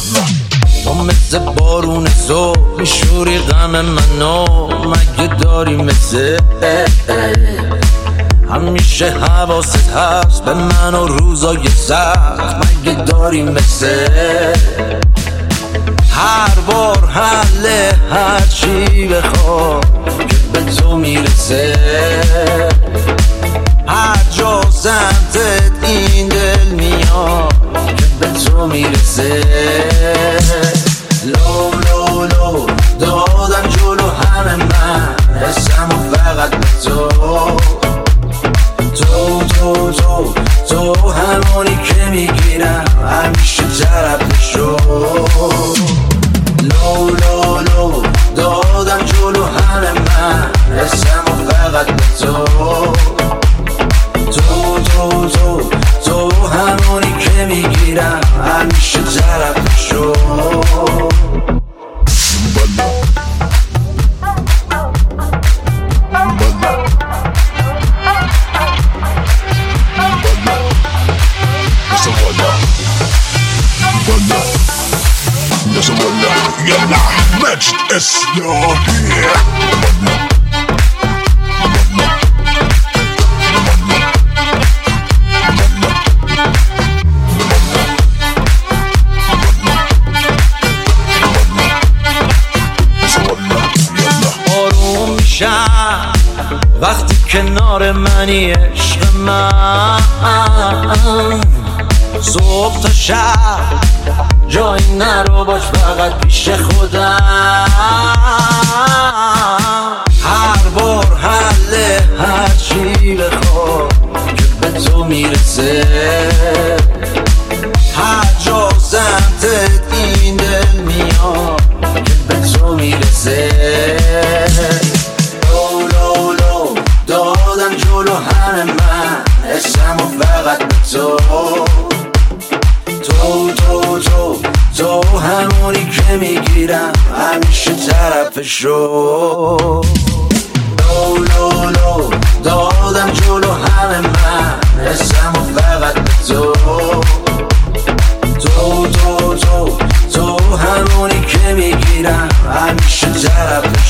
تو مثل بارون زو میشوری غم منو، مگه داری مثل همیشه حواست هست به من و روزای سخت، مگه داری مثل هر بار حل هر چی بخواد که به تو میرسه، هر جا سمتت این دل میاد که به تو میرسه. لو لو لو دادم جلو همه من حسم و فقط به تو، تو همونی که میگیرم همیشه طرفشو. لو لو لو دادم جلو همه من حسم و فقط به تو، تو همونی که میگیرم همیشه طرفشو. يلا مجد اسياهي آروم میشم وقتی کنار منی عشق من، صبح تا شب جایی نرو باش فقط پیش خودم، هر بار حل هر چی بخواد که به تو میرسه، هر جا سمتت این دل میاد که به تو میرسه. لو لو لو دادم جلو همه من حسم و فقط به تو، تو همونی که میگیرم همیشه طرفشو. لو لو لو دادم جلو همه من حسم و فقط به تو، تو همونی که میگیرم همیشه طرفشو.